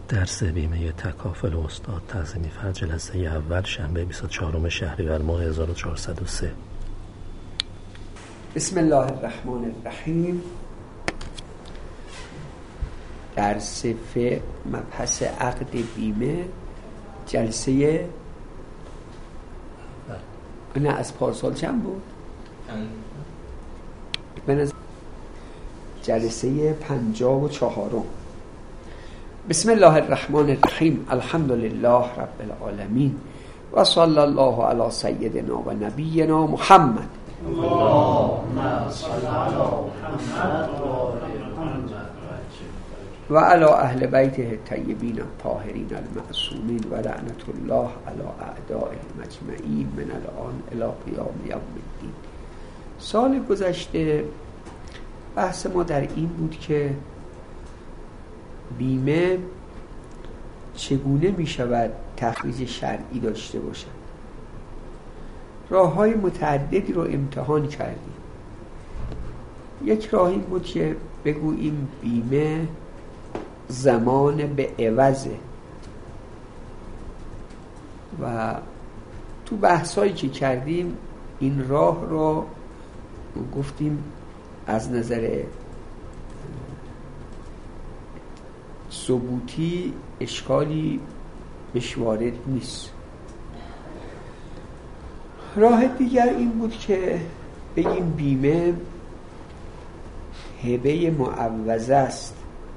درس بیمه تکافل استاد تعظیمی فر جلسه اول شنبه 24 شهریور ماه 1403. بسم الله الرحمن الرحیم. درس مبحث عقد بیمه جلسه نه از پارسال چند بود؟ جلسه 54. بسم الله الرحمن الرحیم. الحمد لله رب العالمین و صلی الله علی سیدنا و نبینا محمد. اللهم صل علی محمد و علی اهل بیته الطیبین الطاهرین المعصومین و لعنت الله علی اعدائهم اجمعین من الان الی قیام یوم الدین. سال گذشته بحث ما در این بود که بیمه چگونه می شود تخریج شرعی داشته باشد. راه‌های متعددی رو امتحان کردیم. یک راه این بود که بگوییم بیمه زمان به عوضه و تو بحثایی که کردیم این راه رو گفتیم از نظر ثبوتی اشکالی بهش وارد نیست. راه دیگر این بود که بگیم بیمه هبه معوضه است.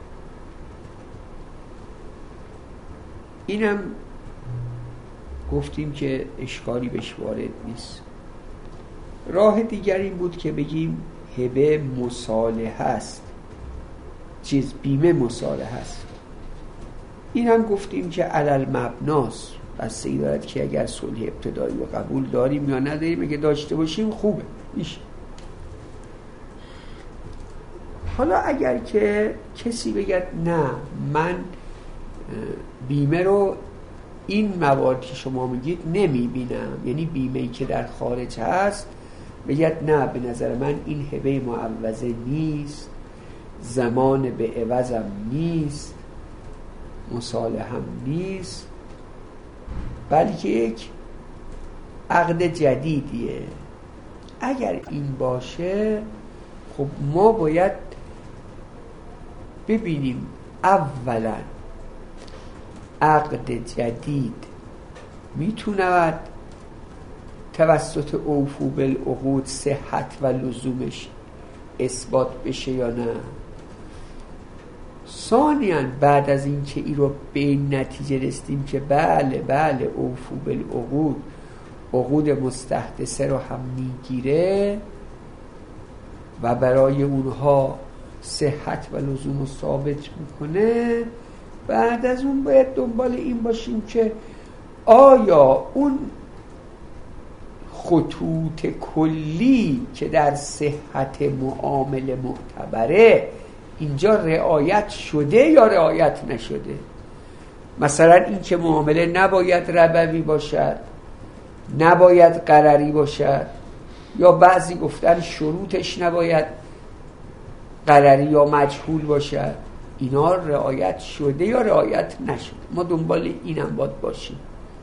اینم گفتیم که اشکالی بهش وارد نیست. راه دیگر این بود که بگیم هبه مصالحه است، بیمه مصالحه است. اینم گفتیم که علل مبناست، بستگی دارد که اگر صلح ابتدایی و قبول داریم یا نداریم. اگه داشته باشیم خوبه میشه. حالا اگر که کسی بگه نه من بیمه رو این مواد که شما میگید نمیبینم، یعنی بیمه‌ای که در خارج هست، بگه نه به نظر من این هبه معوضه نیست، زمان به عوضم نیست، مصالحم نیست، بلکه یک عقد جدیدیه. اگر این باشه خب ما باید ببینیم اولا عقد جدید میتونه توسط اوفو بالعقود صحت و لزومش اثبات بشه یا نه. ثانیاً بعد از این که این رو به این نتیجه رسیدیم که بله اوفو بالعقود عقود مستحدثه رو هم میگیره و برای اونها صحت و لزوم رو ثابت میکنه، بعد از اون باید دنبال این باشیم که آیا اون خطوط کلی که در صحت معامله معتبره اینجا رعایت شده یا رعایت نشده. مثلا این که معامله نباید ربوی باشد، نباید قرری باشد، یا بعضی گفتن شروطش نباید قرری یا مجهول باشد. اینا رعایت شده یا رعایت نشده. ما دنبال اینم باید باشیم،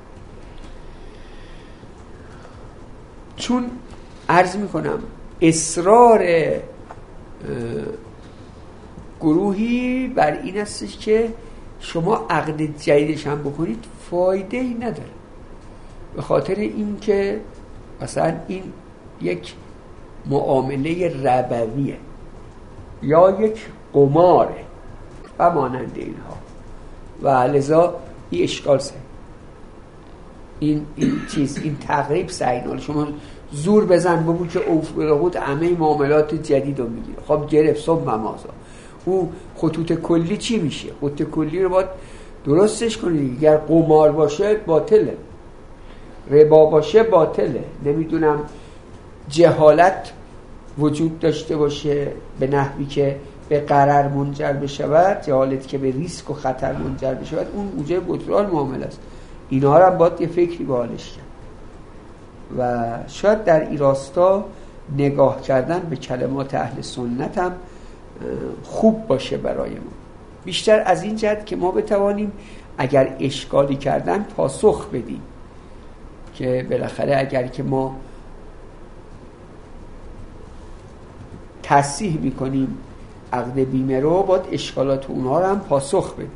چون عرض میکنم اصرار گروهی بر این هستش که شما عقد جدیدش هم بکنید فایده ای نداره، به خاطر این که مثلا این یک معامله ربویه یا یک قماره و مانند اینها و لذا این اشکال سعی این تقریب سعی نال شما زور بزن بگو که اوف بالعقود همه معاملات جدید رو میگیره. خب گرفت صبح ممازا او خطوط کلی چی میشه؟ خطوط کلی رو باید درستش کنید. اگر قمار باشه باطله، ربا باشه باطله، نمیدونم جهالت وجود داشته باشه به نحوی که به قرار منجر بشود، جهالت که به ریسک و خطر منجر بشود، اون موجب بطلان معامله است. اینا رو هم باید یه فکری به حالش کرد و شاید در این راستا نگاه کردن به کلمات اهل سنت هم خوب باشه برای ما. بیشتر از این جهت که ما بتوانیم اگر اشکالی کردن پاسخ بدیم، که بالاخره اگر که ما تصحیح میکنیم عقد بیمه رو، باید اشکالات اونها رو هم پاسخ بدیم.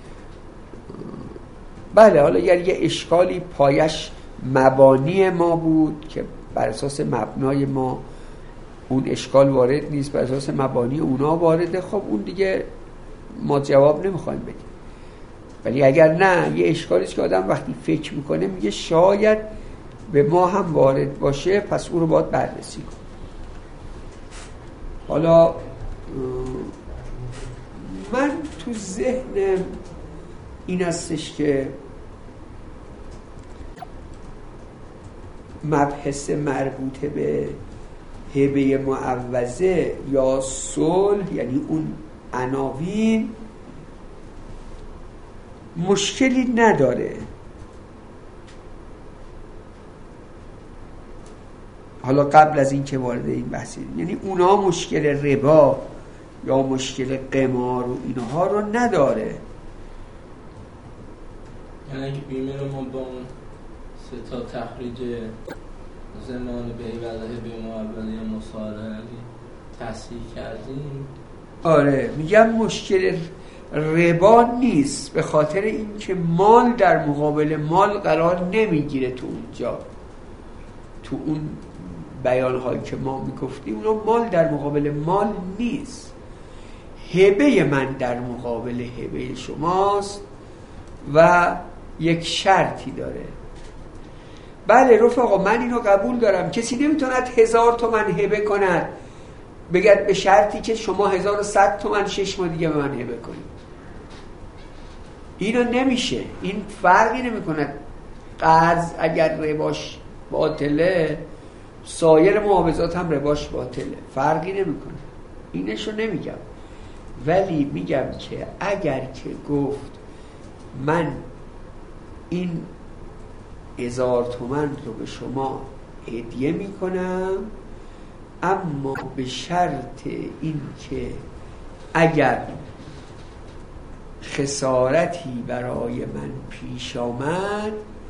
بله، حالا اگر یه اشکالی پایش مبانی ما بود که بر اساس مبنای ما اون اشکال وارد نیست، بر اساس مبانی اونا وارده، خب اون دیگه ما جواب نمیخوایم بدیم. ولی اگر نه، یه اشکالی که آدم وقتی فکر میکنه میگه شاید به ما هم وارد باشه، پس اون رو باید بررسی کنیم. حالا من تو ذهنم این هستش که مبحث مربوط به هبه معوضه یا صلح، یعنی اون عناوین، مشکلی نداره. حالا قبل از این که وارد این بحثی، یعنی اونا مشکل ربا یا مشکل قمار و اینها رو نداره. یعنی اگه بیمه رو ما با اون سه تا تخریج زمان به وضعه به معوضه یا مصالحه تصحیح کردیم، آره میگم مشکل ربا نیست، به خاطر اینکه مال در مقابل مال قرار نمیگیره. تو اونجا تو اون بیان‌هایی که ما میگفتیم اونا مال در مقابل مال نیست. هبه من در مقابل هبه شماست و یک شرطی داره. بله رفقا، من اینو قبول دارم، کسی نمیتوند 1000 تومان هبه کند بگد به شرطی که شما 1100 تومان 6 ماه دیگه به من هبه کنید. اینو نمیشه، این فرقی نمیکند. قرض اگر رباش باطله، سایر معاوضات هم رباش باطله، فرقی نمیکنه. اینشو نمیگم، ولی میگم که اگر که گفت من این 1000 تومان رو به شما هدیه میکنم، اما به شرط این که اگر خسارتی برای من پیش آمد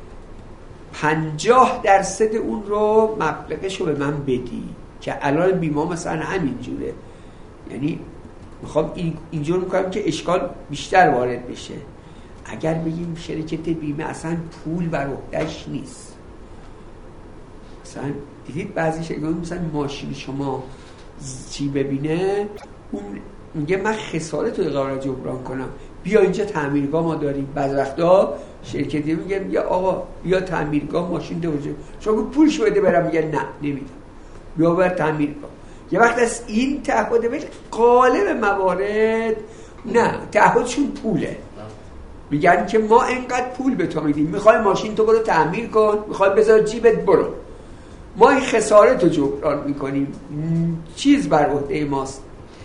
50% اون رو مبلغش رو به من بدی، که الان بیمه مثلا همین جوره. یعنی میخوام اینجور میکنم که اشکال بیشتر وارد بشه. اگر بگیم شرکت بیمه اصلا پول بر عهده‌اش نیست، مثلا دیدید بعضی شرکت مثلا ماشین شما چی ببینه، اون میگه من خسارت رو قرار جبران کنم، بیا اینجا تعمیرگاه ما داریم. بعض وقتا شرکتی میگه آقا بیا تعمیرگاه ماشین دوجه، شما پولش بده برم، میگه نه نمیدم، بیا بر تعمیرگاه. یه وقت از این تعهد ولی غالب موارد نه، تعهدشون پوله. میگن که ما اینقدر پول به تو میدیم، میخوای ماشین تو برو تعمیر کن، میخوای بذار جیبت برو، ما این خسارت رو جبران میکنیم، چیز بر عهده ماست،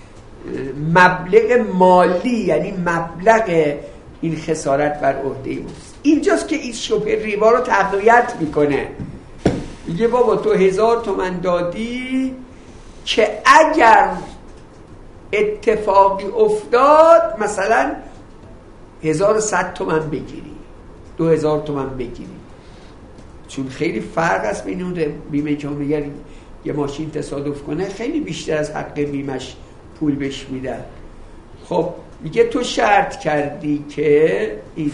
مبلغ مالی، یعنی مبلغ این خسارت بر عهده ماست. اینجاست که این شبه ریبا رو تقویت میکنه، میگه بابا تو 1000 تومان دادی که اگر اتفاقی افتاد مثلا 1100 تومان بگیری، 2000 تومان بگیری. چون خیلی فرق است بین اون بیمه که میگن یه ماشین تصادف کنه خیلی بیشتر از حق بیمش پول بهش میدن. خب میگه تو شرط کردی که این،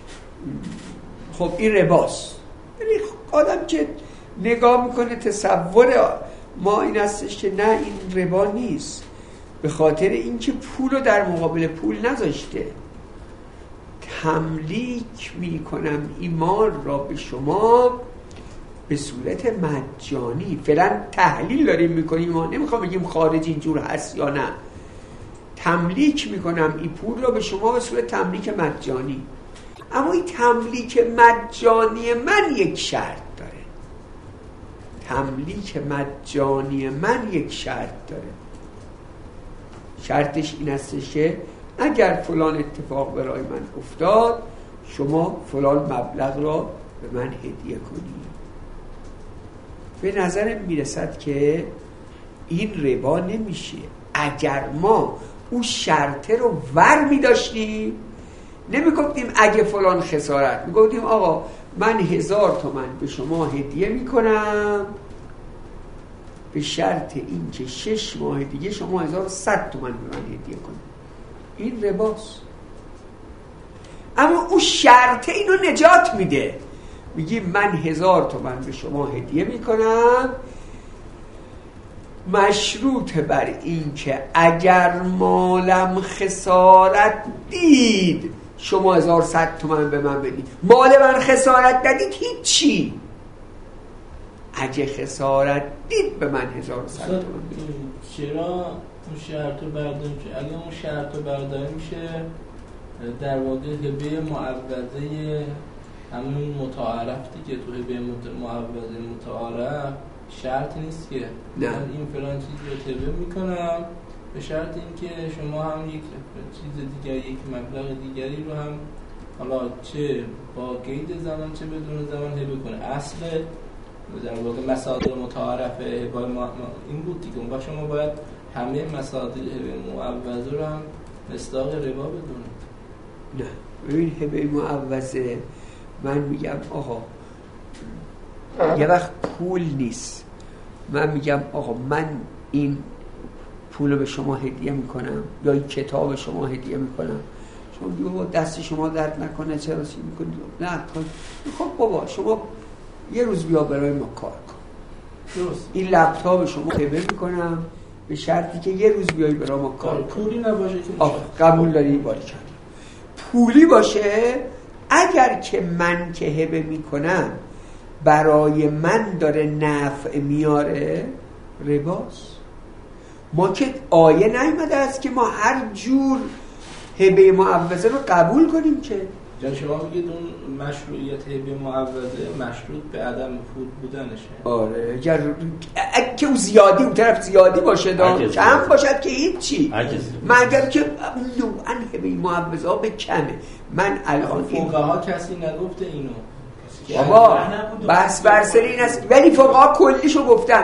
خب این رباست. یعنی آدم که نگاه میکنه تصور ما این هستش که نه این ربا نیست، به خاطر اینکه پول رو در مقابل پول نذاشته. تملیک میکنم این مال را به شما به صورت مجانی. فعلا تحلیل داریم میکنیم، ما نمیخوام بگیم خارج اینجور هست یا نه. تملیک میکنم این پول را به شما به صورت تملیک مجانی. اما این تملیک مجانی من یک شرط داره. تملیک مجانی من یک شرط داره. شرطش این هستش که اگر فلان اتفاق برای من افتاد، شما فلان مبلغ را به من هدیه کنید. به نظرم میرسد که این ربا نمیشه. اگر ما اون شرطه رو ور می داشتیم، نمی گفتیم اگه فلان خسارت، می گفتیم آقا من 1000 تومان به شما هدیه می کنم به شرط این که 6 ماه دیگه شما 1100 تومان به من هدیه کنید. این رباست. اما اون شرطه اینو نجات میده، میگی من 1000 تومان به شما هدیه میکنم مشروط بر این که اگر مالم خسارت دید شما 1100 تومان به من بدید. مال من خسارت ندید هیچی، اگه خسارت دید به من 1100 تومان بدید. چرا اون شرط رو برداریم؟ که اگه اون شرط رو برداریم میشه در واقع هبه معوضه همون متعارف دیگه. تو هبه معوضه متعارف شرط نیست که من این فلان چیزی رو هبه میکنم به شرط اینکه شما هم یک چیز دیگر، یک مبلغ دیگری رو هم حالا چه با قید زمان چه بدون زمان هبه کنه. اصل در واقع مصادر متعارف هبه این بود دیگه. اون وقت شما باید همه مصادر هبه معوضه رو هم مصداق ربا بدونید. نه ببین هبه معوضه من میگم آقا یه وقت پول نیست، من میگم آقا من این پول به شما هدیه میکنم یا این کتاب شما هدیه میکنم، شما میگه دست شما درد نکنه چرا سی میکنید؟ نه خب بابا شما یه روز بیا برای ما کار کن، این لپتاپ شما هبه میکنم به شرطی که یه روز بیای برای ما کار کن. پولی نباشه که قبول داری؟ باری کرد. پولی باشه اگر که من که هبه میکنم برای من داره نفع میاره رباست. ما که آیه نیامده است که ما هر جور هبه معوضه رو قبول کنیم که جان شما میگید اون مشروعیت هبه معوضه مشروط به عدم پول بودنشه. آره که اون زیادی اون طرف زیادی باشه کم باشد که هیچی، مگر که نوعا هبه معوضه ها به کمه. من الان فقها کسی نگفته اینو بابا بحث برسر این است، ولی فقها کلیشو گفتن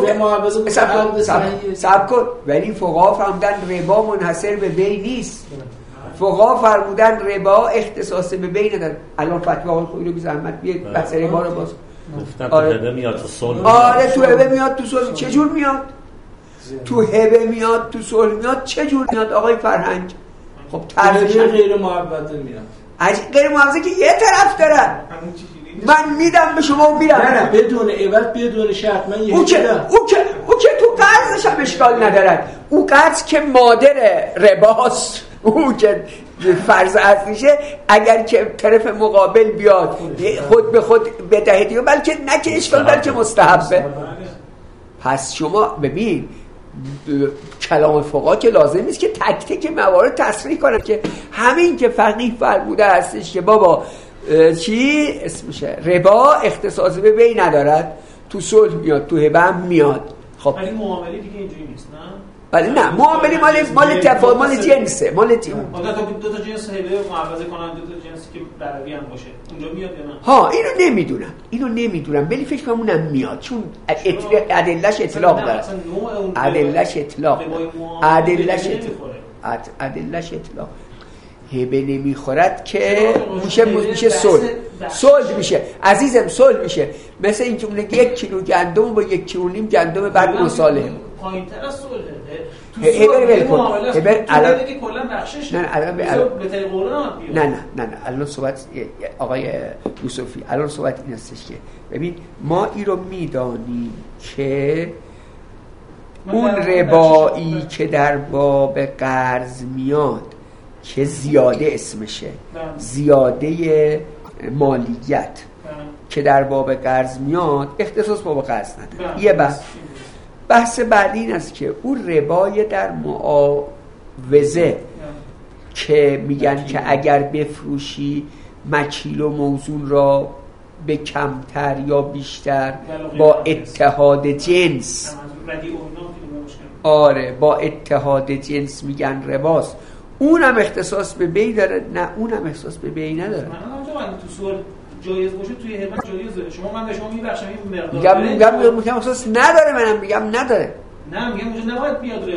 سب کن، ولی فقها فرمودن ربا منحصر به بی نیست. فقها فرمودن ربا اختصاص به بی نداره. الان فتوا آقای خویی رو بی زحمت بیاد بحث ربا رو باز گفتن تو هبه میاد تو صلح. آره تو هبه میاد تو صلح. چجور میاد؟ تو هبه میاد تو صلح میاد چجور میاد آقای فرهنگ؟ خب ترجیح غیر معوضه میاد. غیر معوضه که یه طرف دارن، من میدم به شما و میرم. نه بدون عوض بدون شرط من او که تو قرضش هم اشکال ندارد. او قرض که مادر رباست، او که فرض اصلیشه، اگر که طرف مقابل بیاد خود به خود بدهدی بلکه نه که اشکال بلکه مستحبه. پس شما ببین کلام فقها که لازم نیست که تک تک موارد تصریح کنم که همین که فقیه فرموده هستش که بابا چی اسمشه ربا اختصاص به بی ندارد، تو صلح میاد تو هبه هم میاد. خب ولی معامله دیگه اینجوری نیست نه؟ ولی نه معامله مال تفاوت مال جنسه مال دو تا جنس هبه معوضه کنن، دو تا جنسی که برابری هم باشه اونجا میاد یا نه؟ ها اینو نمیدونم ولی فکر کنم اونم میاد چون ادله‌اش اطلاق داره. ادله‌اش اطلاق هبه نمیخورد که میشه صلح میشه عزیزم، صلح میشه. مثل اینکه اون 1 کیلو گندم با 1.5 کیلو گندم بعد مصالحه پایین‌تر از صلحه. هبه ولکن هبه الان دیگه کلا بخشش نه الان صحبت آقای یوسفی الان صحبت این هستش که ببین ما این رو میدانیم که اون ربایی که در باب قرض میاد که زیاده اسمشه زیاده مالیت که در باب قرض میاد اختصاص باب قرض نداره. یه بحث بعدی این است که اون ربای در معاوضه که میگن که اگر بفروشی مکیل و موزون را به کمتر یا بیشتر با اتحاد جنس با اتحاد جنس میگن رباست. اونم اختصاص به بی داره؟ نه اونم اختصاص به بی نداره. من تو سوال جایز باشه توی هبه جایزه. شما من به شما میبخشم این مقدار میگم اختصاص نداره. منم میگم نداره. نه میگم اونجا نباید بیاد ربا.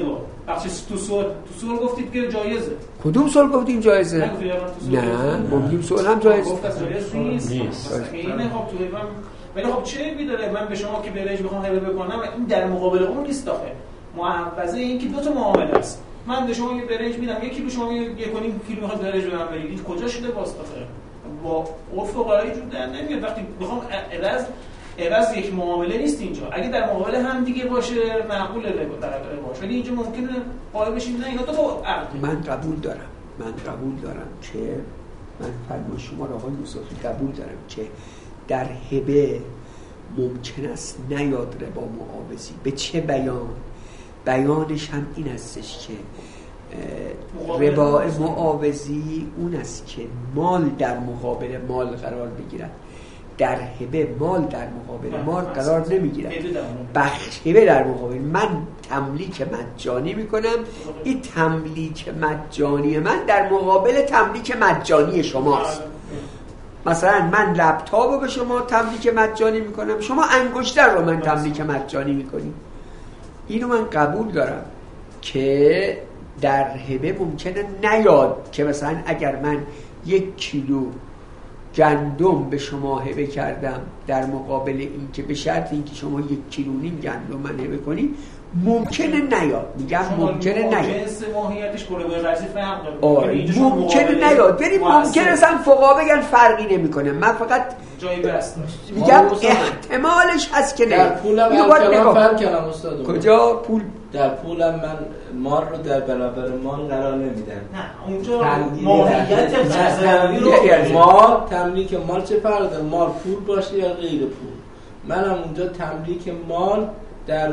وقتی تو سوال گفتید که جایزه. کدوم سوال گفتیم جایزه؟ نه گفتیم سوال هم جایزه نیست. اینه خب تو من ولی خب چه عیبی داره من به شما که برنج بخوام هبه بکنم، این در مقابل اون نیست آخه. معوضه این که دو تا معامله است. من به شما یه برنج میدم، یکی به شما 1.5 کیلو میخواد برنج بدم بگید این کجا شده واسه آخه؟ با عرف فقرایی جور در نمیاد. وقتی بخوام عوض یک معامله نیست اینجا. اگه در مقابل هم دیگه باشه معقوله باشه، ولی اینجا ممکنه قائل بشیم نه اینا دو تا عقد. من قبول دارم که من فرمان شما را آقای موسوی قبول دارم که در هبه ممکن است نیاد ربا معاوضی. به چه بیانش هم این استش که ربا معاوضی اون است که مال در مقابل مال قرار بگیرد. در هبه مال در مقابل مال قرار نمیگیرد. هبه در مقابل من تملیک مجانی میکنم، این تملیک مجانی من در مقابل تملیک مجانی شماست. مثلا من لپتاپ رو به شما تملیک مجانی میکنم، شما انگشتر رو من تملیک مجانی میکنیم. اینو من قبول دارم که در هبه ممکنه نیاد که مثلا اگر من 1 کیلو گندم به شما هبه کردم در مقابل این که به شرط این که شما 1.5 کیلو گندم من هبه کنی، ممکنه نیاد. میگم ممکنه نیاد. جنس ماهیتش با ربای قرضی فرق داره. ممکنه نیاد. ولی ممکنه اصلا فقها بگن فرقی نمیکنه. من فقط جایی بس میگم احتمالش هست که نه. در پولم فرق کردم استاد. کجا پول؟ در پولم من مال رو در برابر مال قرار نمیدم. نه اونجا ماهیت قضاوی رو مال تملیک مال چه فرق داره؟ مال پول باشه یا غیر پول. منم اونجا تملیک مال در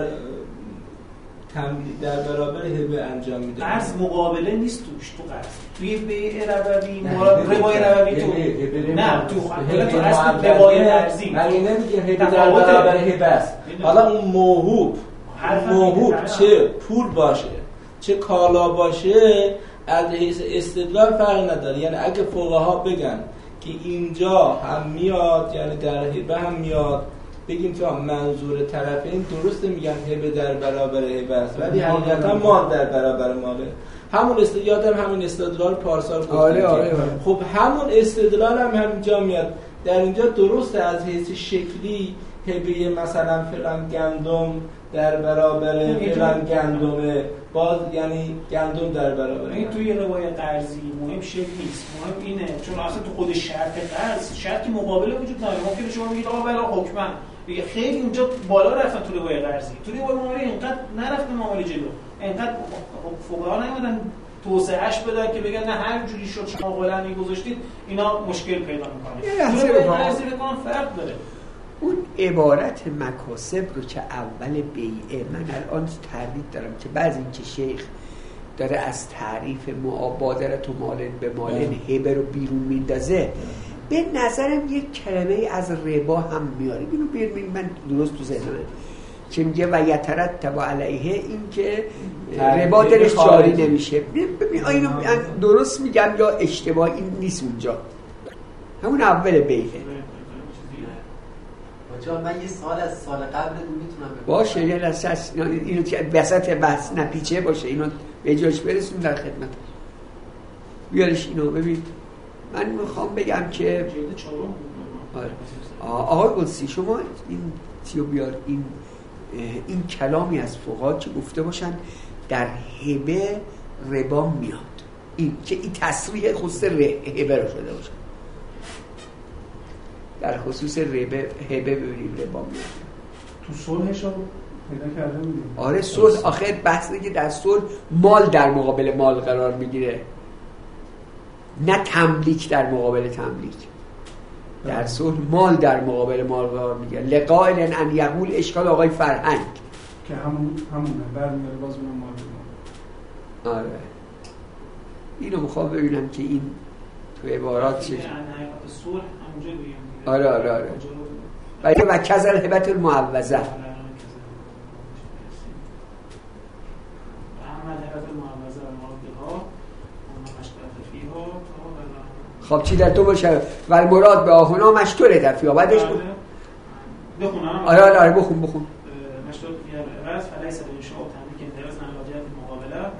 برابر هبه انجام میده. قرض مقابله نیست توش. تو قرض توی بیع ربوی روای ربوی تو نه تو اصل روای قرضی من نمیگم هبه در برابر هبه است. حالا اون موهوب چه پول باشه چه کالا باشه از حیث استدلال فرق نداره. یعنی اگه فقها بگن که اینجا هم میاد یعنی در هبه هم میاد، بگیم که منظور طرفین درسته، میگن هبه در برابر هبه است ولی حقیقتا مال در برابر ماله. همون استدلال پارسال گفتیم. آره. خب همون استدلال هم همینجا میاد. در اینجا درسته از حیث شکلی هبه مثلا فلان گندم در برابر فلان گندمه، باز یعنی گندم در برابر. این توی روایت قرضی مهم شکل نیست، مهم اینه چون اصلا تو خود شرط قرض شرطی مقابله وجود نداره. ممکنه شما بگید آقا بلا حکما بگه خیلی اونجا بالا رفتن تو روایت قرضی، تو روایت معامله اینقدر نرفت معامله جلو، اینقدر فقها نمیدن توسعهش بدن که بگن نه هر جوری شد شما قلمی گذاشتید اینا مشکل پیدا میکنه. تو روایت قرضی بکنن فرق داره. اون عبارت مکاسب رو که اول بیعه، من الان تردید دارم که بعضی این که شیخ داره از تعریف مبادرت و مالن به مالن هبه رو بیرون میندازه، به نظرم یک کلمه از ربا هم میاره. اینو بیرون من درست تو ذهنم که میگه و یترتب علیه، این که ربا درش جاری نمیشه. اینو درست میگم یا اشتباه؟ این نیست اونجا، همون اول بیعه. جان من یه سال از سال قبل میتونم باشه یه لحظه اینو وسط بحث نپیچه باشه، اینو به جاش برسون در خدمت. بیارش اینو ببین. من میخوام بگم که آقای قدسی شما این تیو بیار، این کلامی از فقها که گفته باشن در هبه ربا میاد، این که این تصریح خصوص هبه رو شده باشه، در خصوص هبه ببینیم ربا میاد. تو صلحش رو پیدا کرده بودیم. آره صلح آخر بحث اینه که در صلح مال در مقابل مال قرار میگیره، نه تملیک در مقابل تملیک. در صلح مال در مقابل مال قرار میگیره. لقائل ان یقول اشکال آقای فرهنگ که همونه برمیاره باز اون مال به مال. آره اینو میخوام ببینم که این تو عبارات چه صلح همونجا بگیم. آره و کذل هبت المعوضه. خب چی در تو باشه و المراد به آهونا مشتوره تفیه بعدش بود بخونم. آره بخون مشتوره فیه رأس فلیس به انشاء و تملیک انتراز نماجیت مقابله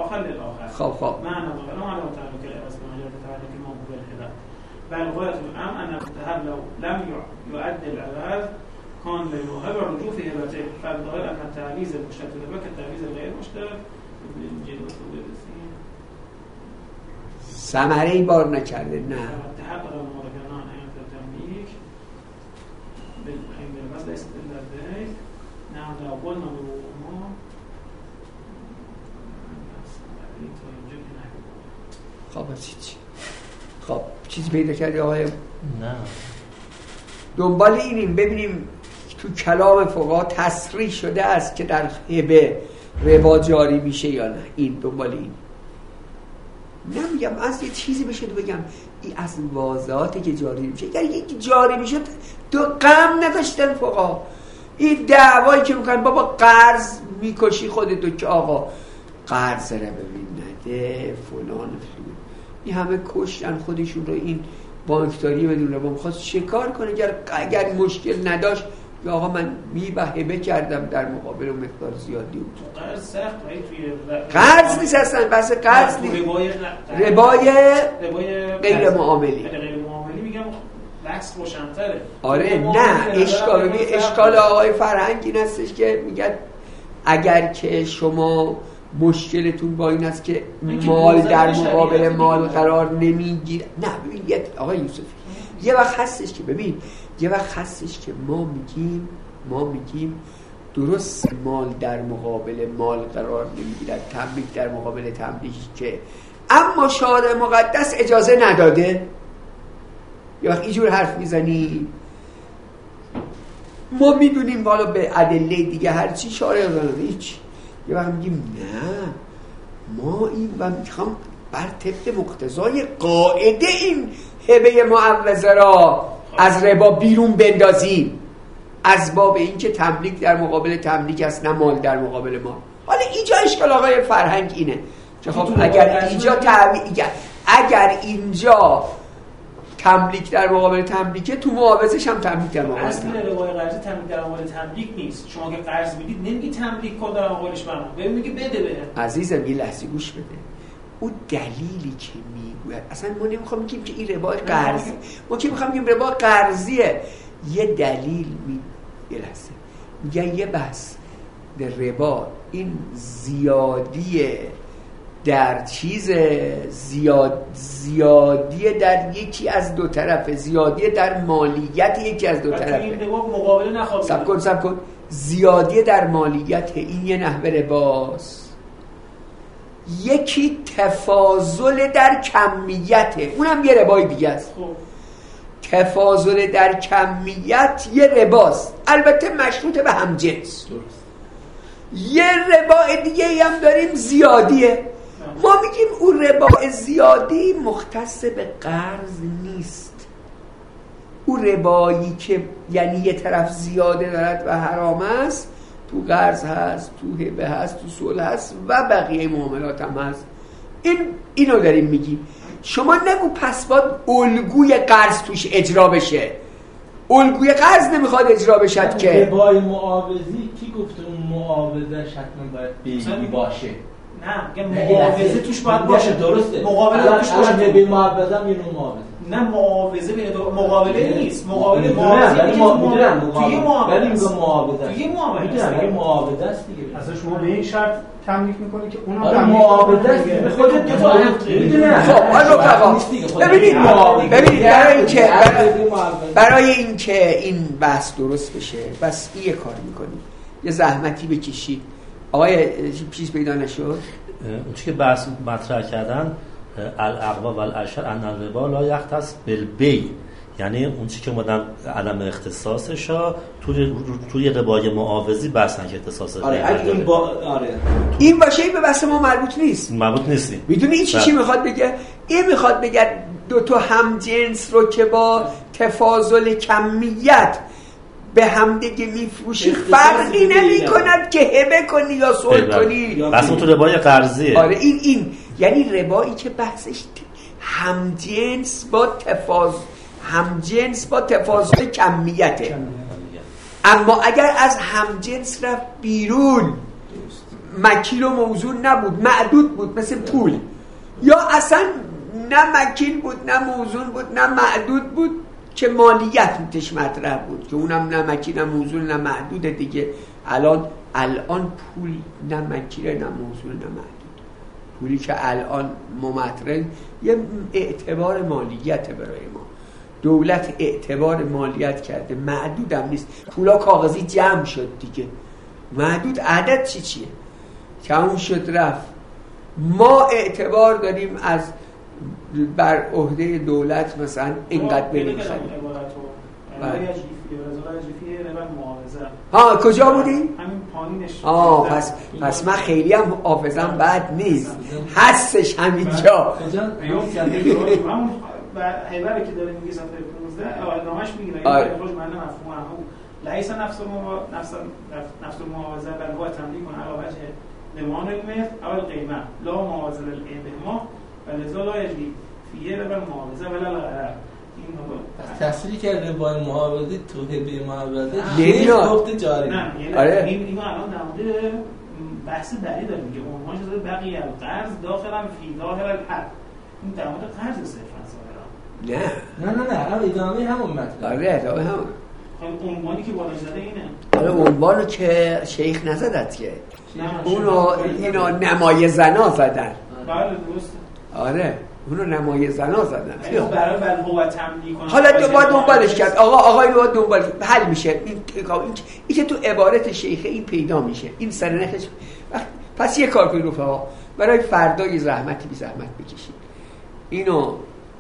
الآخر للآخر خب معنى مغلق على متعلق الأرز بمجرد تعلق موقوف الهبة بل غاية الأمر أن المتهب لو لم يؤدي الأرز كان للموهب رجوع في هبته فالظاهر أن التعويض المشترك في الهبة كالتعويض الغير مشترك ثمره‌ای بار نکرده. نه تحقق المالكان أيام التمليك بالحين بالمثل ليست إلا ذلك نعم لو قلنا بالوضوء خب چیزی پیدا کردی آقای؟ نه دنبال اینیم ببینیم تو کلام فقها تصریح شده است که در هبه ربا جاری میشه یا نه. این دنبال این نمیگم از یه چیزی بشه تو بگم این از واضحاتی که جاری میشه. اگر یکی جاری میشه تو غم نداشتن فقها. این دعوایی که میکنن بابا قرض میکشی خودتو که آقا قرض رو ببین نده فلان این همه کشتن خودشون رو. این بانکداری بدون ربا میخواست شکار کنه. اگر مشکل نداشت یا آقا من هبه کردم در مقابل مقدار زیادی بود. قرض سخت قرض نیست اصلا بحث قرض نیست. ربای غیر معاملی میگم لکس روشن‌تره. آره نه اشکال آقای فرهنگ این هستش که میگن اگر که شما مشکلتون با این است که مال در مقابل مال قرار نمیگیره. نه ببین آقای یوسفی یه وقت هستش که ما میگیم درست مال در مقابل مال قرار نمیگیرد، تملیک در مقابل تملیک که اما شارع مقدس اجازه نداده. یه وقت اینجور حرف میزنی ما میدونیم والا به ادله دیگه هرچی شارع داده هیچ. یه وقت میگیم نه ما این و میخوام بر طبق مقتضای قاعده این هبه معوضه را از ربا بیرون بندازیم از باب این که تملیک در مقابل تملیک است نه مال در مقابل مال. حالا اینجا اشکال آقای فرهنگ اینه که خب اگر اینجا تملیک در مقابل تملیکه تو معاوضش هم تملیک در مقابل اصل روای قرض تملیک در مقابل تملیک نیست. شما که قرض میدید نمیگی تملیک کن در مقابلش من ببین میگه بده به عزیزم یه لحظه گوش بده. اون دلیلی که میگوید اصلا ما نمیخوام بگیم که این ربا قرضی، ما که میخوام بگیم ربا قرضیه. یه دلیل یه لحظه میگن یه بس در ربا این زیادیه در چیز زیادی در یکی از دو طرفه، زیادی در مالیت یکی از دو طرفه. این مقابله نخواد. سب کن زیادی در مالیت این یه نحوه رباست. یکی تفاضل در کمیته اونم یه ربای دیگه است. تفاضل در کمیت یه رباست البته مشروط به همجنس. یه ربا دیگه هم داریم زیادیه. ما میگیم اون ربا زیادی مختص به قرض نیست. اون ربایی که یعنی یه طرف زیاده دارد و حرام است تو قرض هست، تو هبه هست، تو صلح هست و بقیه معاملات هم هست. اینو داریم میگیم. شما نگو پس باید الگوی قرض توش اجرا بشه. الگوی قرض نمیخواد اجرا بشد که ربای معاوضی کی گفته اون معاوضه حتما باید بیگی باشه؟ نه معاوضه توش باید باشه. درسته مقابله توش باشه. به معاوضه هم اینو معاوضه نه معاوضه بین دو مقابله نیست. مقابله معاوضه توی معامله میگه معاوضه توی معامله میگه معاوضه است دیگه. اصلا شما به این شرط تملیک میکنی که اونم آره معاوضه است به خودت دو تا میدونه. خب ببینید برای اینکه این بحث درست بشه بس یه کار میکنی یه زحمتی بکشید. آقای چیز پیدا نشد اون چیزی که بحث مطرح کردن الاقوا والاشر ان الربا لا یختص بالبیع، یعنی اون چیزی که اومدن عدم اختصاصش ها توی ربای معاوضی بحثن که اختصاص آره این این باشه این به بحث ما مربوط نیستیم. میدونی این چی میخواد بگه؟ این میخواد بگه دو تا هم جنس رو که با تفاضل کمیت به همدیگه میفروشی فرقی نمی کند که هبه کنی یا صلح کنی. بس اون تو ربای قرضیه. آره این یعنی ربایی که بحثش همجنس با تفاضل کمیته. اما اگر از همجنس رفت بیرون مکیل و موزون نبود، معدود بود مثل پول، یا اصلا نه مکیل بود نه موزون بود نه معدود بود که مالیت توش مطرح بود که اونم نه مکیل نه موزون نه معدود دیگه. الان پول نه مکیل نه موزون نه معدود. پولی که الان مطرح یه اعتبار مالیت برای ما، دولت اعتبار مالیت کرده، معدود هم نیست. پولا کاغذی جمع شد دیگه، معدود عدد چیه؟ تموم شد رفت. ما اعتبار داریم از بر عهده دولت مثلا اینقدر بریم خریم. ها کجا بودی؟ همین پایینش. پس من خیلی هم حافظم بد نیست، هستش همینجا. و حیبره که داره میگه صفحه 15 نامش میگه این خروج معنی مفهوم هم لیس نفس المعاوضه بل هو تملیک علی وجه ضمان المثل او القیمه لا معاوضه للابهام ولذا لا یجری فیه ربا المعاوضه ولا الغرر. این تفسیری که ربا المعاوضه تو هبه معاوضه نمیاد گفته جاری. نه آره این الان در مورد بحث بعدی داره میگه عنوانش شده بقیه القرض داخلا فی ظاهر الحق. این در مورد قرض صرفا نه ادامه همون مطلب. آره ادامه همون. عنوانی که بالا زده اینه. آره عنوانو که شیخ نزدت که اینا نمای زنا زدن. بله درسته. آره اونو نمای زنا زدن. برای بلغو تملیک کنه. حالا باید دنبالش کرد. آقا اینو باید دنبال حل میشه. این که تو عبارت شیخه این پیدا میشه. این سرنخش. پس یه کار کنید رفقا، برای فردا یه زحمتی بی زحمت بکشید. اینو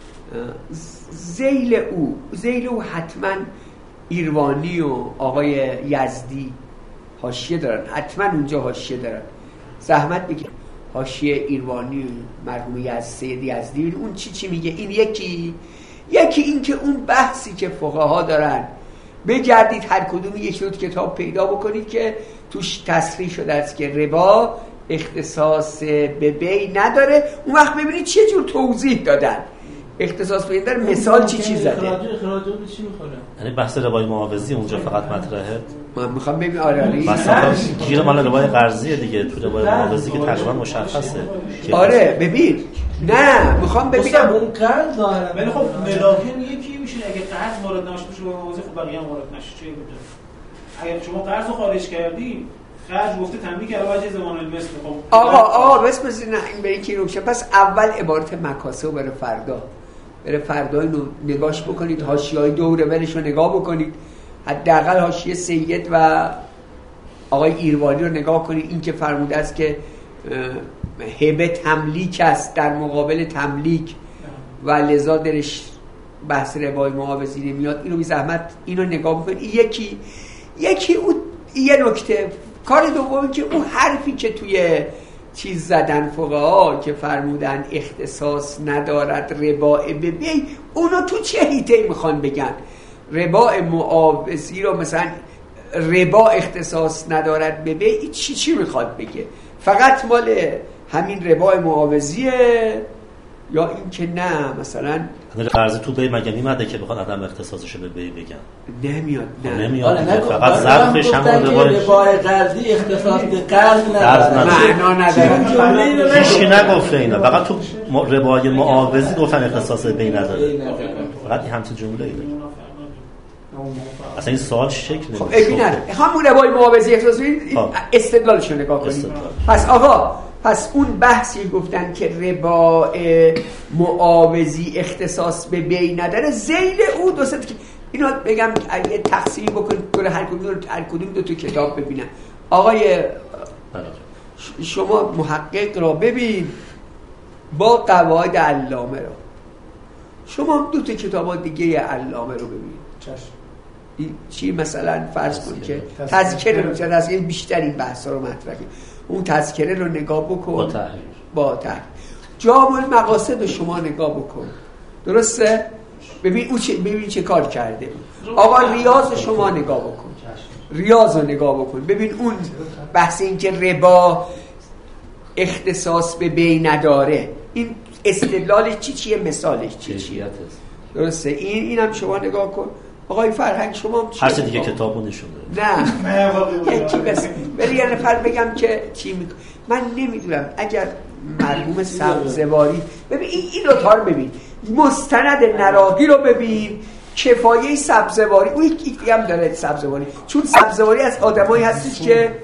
ذیل او حتما ایروانی و آقای یزدی حاشیه دارن، حتما اونجا حاشیه دارن. زحمت بگیر حاشیه ایروانی مرحوم سید یزدی اون چی میگه. این یکی این که اون بحثی که فقها دارن بگردید هر کدوم یک دو کتاب پیدا بکنید که توش تصریح شده است که ربا اختصاص به بی نداره. اون وقت ببینید چه جور توضیح دادن اختصاص به این در مثال چی زده. اخراج چی میخوره؟ یعنی بحث روای معاوضی اونجا فقط مطرحه. من میخوام ببینم آره مثلا گیر مال روای قرضیه دیگه، تو روای معاوضی که تقریبا مشخصه. آره ببین نه میخوام ببینم اون قرض ظاهرا. ولی خب ملاحظه یکی میشه اگه قرض وارد نشه تو روای معاوضی خب بقیه هم وارد نشه چه بوده. اگه شما قرض رو خارج کردی خرج گفته تنبیه علی وجه ضمان المثل. خب آقا بس نه این به یکی روشه. پس اول عبارت مکاسب برای فردا اینو نگاش بکنید، حاشیه‌های دوره ولش رو نگاه بکنید، حداقل حاشیه سید و آقای ایروانی رو نگاه کنید. این که فرموده است که هبه تملیک است در مقابل تملیک و لذا درش بحث روای معاوضی نمیاد، اینو بی زحمت اینو نگاه بکنید. یکی اون یه نکته. کار دومی که اون حرفی که توی چیز زدن فقها که فرمودن اختصاص ندارد ربا به بی، اونا تو چه حیطه‌ای میخوان بگن؟ ربا معاوضی رو مثلا ربا اختصاص ندارد به بی چی میخواد بگه؟ فقط مال همین ربا معاوضیه یا این که نه مثلا قرض تو بی مگه میمده که بخواد عدم اختصاصش به بی بگن؟ نمیاد فقط ظرفش همون ربای قرضی اختصاص به قرض معنا نداره. هیچی نگفته اینا، فقط تو ربای معاوضی گفتن اختصاص به بی نداره. فقط این همچین جمله ای داره. اصلا این سوال شکل نمیده. خب همون ربای معاوضی اختصاص استدلالش رو نگاه کنید. پس آقا اون بحثی گفتن که ربا معاوضی اختصاص به بی نداره، ذیل او دوست که اینو بگم اگه تقسیم بکنید هر کدوم دو تا کتاب ببینن. آقای شما محقق را ببین با قواعد علامه را، شما دو تا کتاب دیگه علامه رو ببین. چی مثلا فرض کن که تذکره بیشتر این بحثا رو مطرح کنید، اون تذکره رو نگاه بکن با تحقیق. جامع المقاصد رو شما نگاه بکن، درسته؟ ببین چه کار کرده. آقا ریاض شما نگاه بکن، ریاض رو نگاه بکن ببین اون بحث این که ربا اختصاص به بی نداره، این استدلالش چیه مثالش چیه، درسته؟ اینم شما نگاه کن. آقای فرهنگ شما هر چه دیگه کتابو نشون نه یکی بس ولی یه نفر بگم که چی میکنه. من نمیدونم اگر مرحوم سبزواری ببین این دوتا رو ببین، مستند نراقی رو ببین، کفایه سبزواری، اون یکی هم داره سبزواری، چون سبزواری از آدمایی هستش که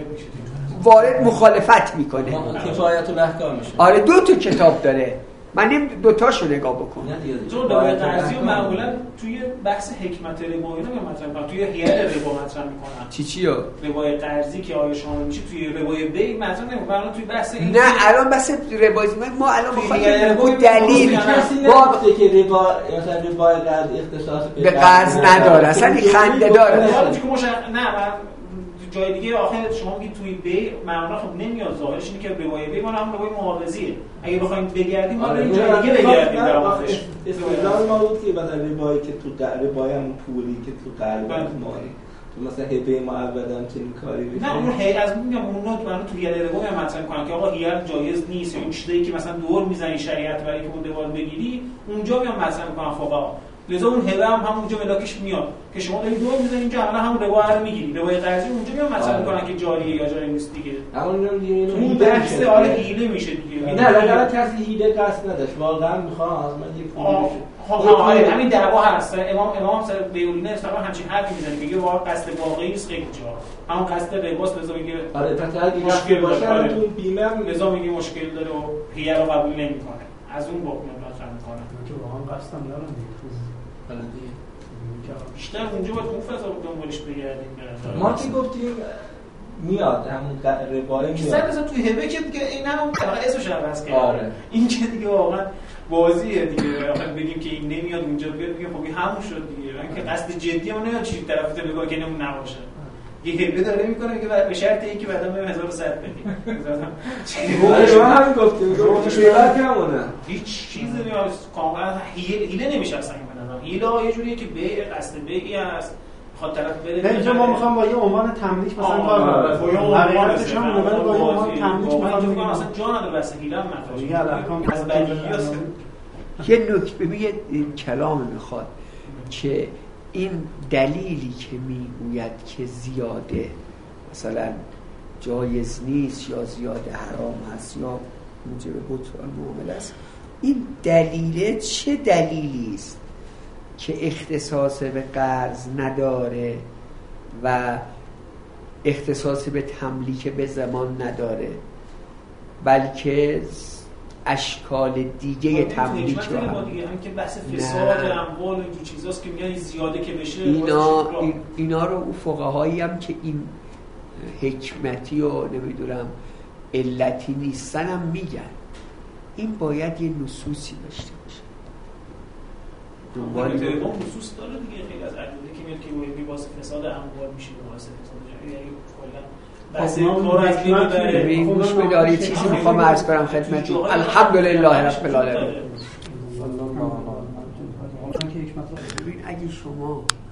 وارد مخالفت میکنه. کفایت الاحکامش. آره 2 تا کتاب داره، من 2 تاشو نگاه بکن. تو روایت قرضی و معمولا توی بحث حکمت ربایی رو مطرح می‌کنن، توی حیل ربا مطرح می‌کنن. چیو؟ روایت قرضی که آیه شامل میشه توی روایت بی مطرح نمی‌کنن، توی بحث این نه الان بحث ربایی ما الان می‌خوایم دلیل با که ربا مثلا ربای قرض اختصاص به قرض نداره، اصلا این خنده داره. نه جای دیگه آخر شما میگید توی بی معنا خب نمیاد، ظاهرش اینه که روایت بی ما هم روایت معاوضیه. اگه بخوایم بگردیم ما بریم جای دیگه بگردیم. در واقعش استدلال ما بود که مثلا روایی که تو روایی هم پولی که تو قلب مالی تو مثلا هبه معودم چنین کاری بشه. نه اون هی از میگم اون نوت برای توی روایی هم مطرح کنن که آقا هیئت جایز نیست، یا اون چیزایی که مثلا دور میزنی شریعت برای که اون دوال بگیری اونجا میام مطرح میکنن فقها. لذا اون هبه هم همونجا ملاکش میاد که شما دارید دور میزنید اینجا عملا همون روایت رو میگیری. روایت قرضی اونجا میام مطرح میکنن که جاریه یا جاری نیست دیگه. اون بحث آره حیله میشه دیگه. نه لااقل کسی حیله قصد نداشت، واقعا میخوام از من یه پول بشه. آره همین دعوا هست. امام بیرونی اصلا همچین حرفی میزنه، میگه واقعا قصد واقعی نیست خیلی جا. همون قصد رباست، لذا میگه آره پس مشکل باشه تو بیمه لذا میگه مشکل داره و حیله رو قبول نمیکنه. از اون باب مطرح میکنه که واقعا قصدم دارن دیگه. بیشتر اونجا باید اون فضا دنبالش بگردیم. ما که گفتیم میاد همون روایت میاد. مثلا توی هبه که دیگه این هم واقعا اسمش عوض کرد. آره. این که دیگه واقعا بازیه دیگه. آخه بگیم که این نمیاد اونجا بیاد بگیم خب این همون شد دیگه. اینکه قصد جدی اون نمیاد چی طرف بگه که نمون نباشه. یه هبه داره میکنه که به شرط اینکه بعدا به 1100 بدیم. ما همین گفتیم. شروعات همونه. هیچ چیزی کاملا حیله نمیشه اصلا اینا یه جوریه که به قصد بیعی است بخواد طرف بره. اینجا ما میخوام با یه عنوان تملیک مثلا کار کنیم. حقیقتش هم موقع با یه عنوان تملیک میخوام اصلا جا نداره بس حیله هم مطرح دیگه الان از بدیهیاست. یه نکته ببین این کلام میخواد که این دلیلی که میگوید که زیاده مثلا جایز نیست یا زیاده حرام هست یا موجب بطلان معامله است، این دلیل چه دلیلی است که اختصاص به قرض نداره و اختصاص به تملیک به زمان نداره، بلکه اشکال دیگه تملیک رو هم که بحث فساد اموال و این چیزاست که میگن زیاده که بشه. اینا رو اون فقهایی هم که این حکمتی و نمیدونم علتی نیستن هم میگن این باید یه نصوصی داشته باشه. دنبال اون نصوص داره دیگه. خیلی از ادله که میاد که وی واسه فساد اموال میشه واسه فساد یعنی کلا بحث کار از این داره. گوش بداری چیزی میخوام عرض کنم خدمتتون. الحمدلله رب العالمین. ببین اگه شما